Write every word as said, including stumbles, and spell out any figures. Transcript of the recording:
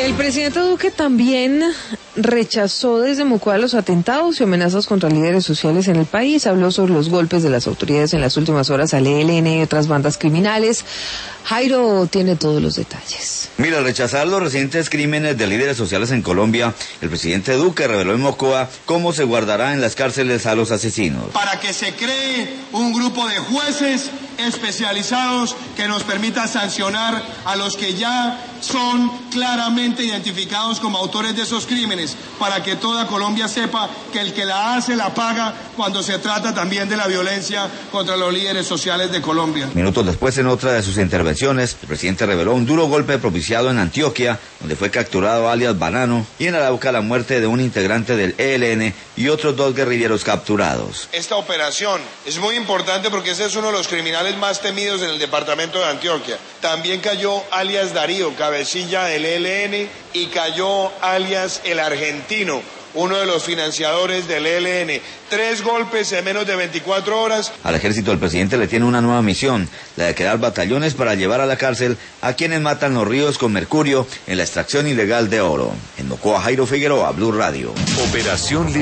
El presidente Duque también rechazó desde Mocoa los atentados y amenazas contra líderes sociales en el país. Habló sobre los golpes de las autoridades en las últimas horas al E L N y otras bandas criminales. Jairo tiene todos los detalles. Mira, al rechazar los recientes crímenes de líderes sociales en Colombia, el presidente Duque reveló en Mocoa cómo se guardará en las cárceles a los asesinos. Para que se cree un grupo de jueces especializados que nos permita sancionar a los que ya son claramente identificados como autores de esos crímenes, para que toda Colombia sepa que el que la hace la paga cuando se trata también de la violencia contra los líderes sociales de Colombia. Minutos después, en otra de sus intervenciones, el presidente reveló un duro golpe propiciado en Antioquia, donde fue capturado alias Banano, y en Arauca la muerte de un integrante del E L N y otros dos guerrilleros capturados. Esta operación es muy importante porque ese es uno de los criminales más temidos en el departamento de Antioquia. También cayó alias Darío, cabecilla del E L N, y cayó alias El Argentino, uno de los financiadores del E L N. Tres golpes en menos de veinticuatro horas. Al ejército el presidente le tiene una nueva misión, la de crear batallones para llevar a la cárcel a quienes matan los ríos con mercurio en la extracción ilegal de oro. En Mocoa, Jairo Figueroa, Blue Radio. Operación